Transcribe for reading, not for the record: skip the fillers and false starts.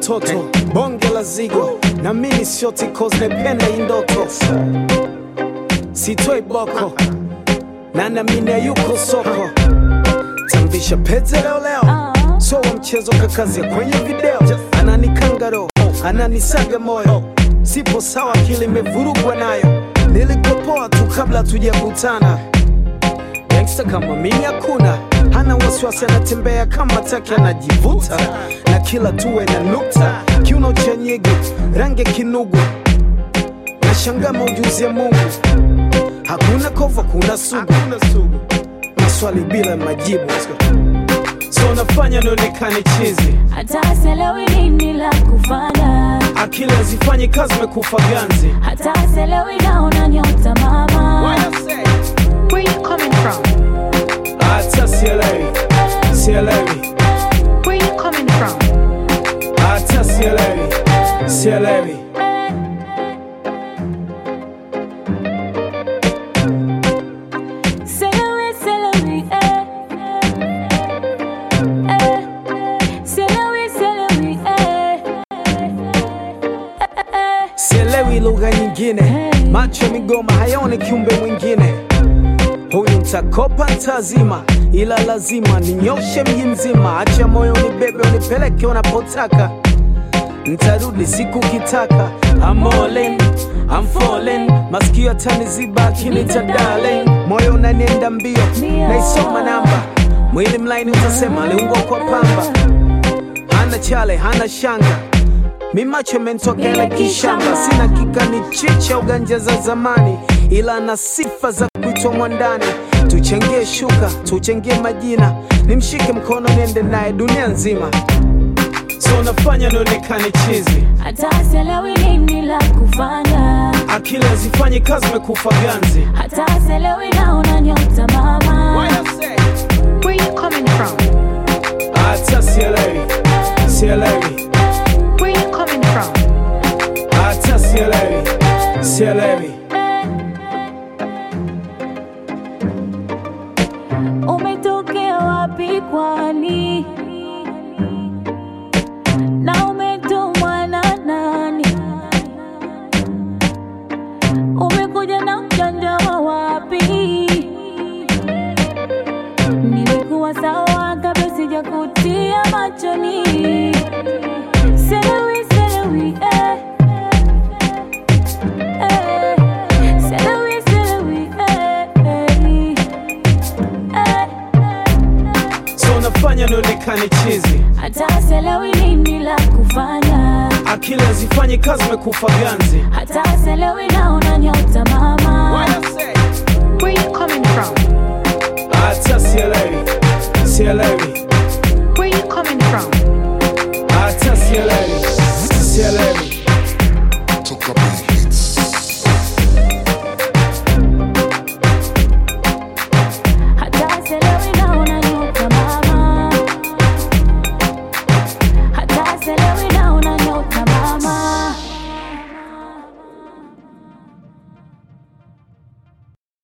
mtoto bonge la zigo na mimi sio tikoz nependa indoto sitoi boko na namine yuko soko tambisha pete leo so wa mchezo kakazi kwenye video ananikangaro ananisaga moyo sipo sawa kile mevurugwa nayo nilikopoa tu kabla tujakutana gangsta kama mimi hakuna hana wasiwasi anatembea kama taki anajivuta na kila tuwe na nukta kiuno cha nyege rangi kinugu na shangama ujuzi ya Mungu hakuna kova kuna sugu maswali bila majibu so nafanya nionekane chizi hata selewi nini la kufanya akili hazifanyi kazi mekufa ganzi hata selewi naona nyota mama Where you coming from? hata sielewi Where you coming from? hata sielewi sielewi lugha nyingine macho migoma hayoni kiumbe mwingine huyu ntakopa ntazima ila lazima ninyoshe mji mzima acha moyo unibebe unipeleke unapotaka ntarudi siku kitaka I'm all in, I'm falling masikio ataniziba akinita darling moyo unanienda mbio naisoma namba mwili mlaini utasema aliungwa kwa pamba hana chale hana shanga mimacho mentokela kishamba sina kikani chicha uganja za zamani ila na sifa za kuitwa mwandani tuchengie shuka tuchengie majina nimshike mkono niende naye dunia nzima so nafanya nionekane chizi hata selewi nini la kufanya akili hazifanyi kazi mekufa ganzi hata selewi naona nyota mama Where you coming from? hata sielewi Where you coming from? hata sielewi umetokea wapi kwani na umetumwa na nani umekuja na mjanja wa wapi nilikuwa sawa kabla sijakutia machoni selewi so nafanya nionekane chizi hata selewi nini la kufanya akili hazifanyi kazi mekufa ganzi hata selewi naona nyota mama Where you coming from? hata sielewi Where you coming from?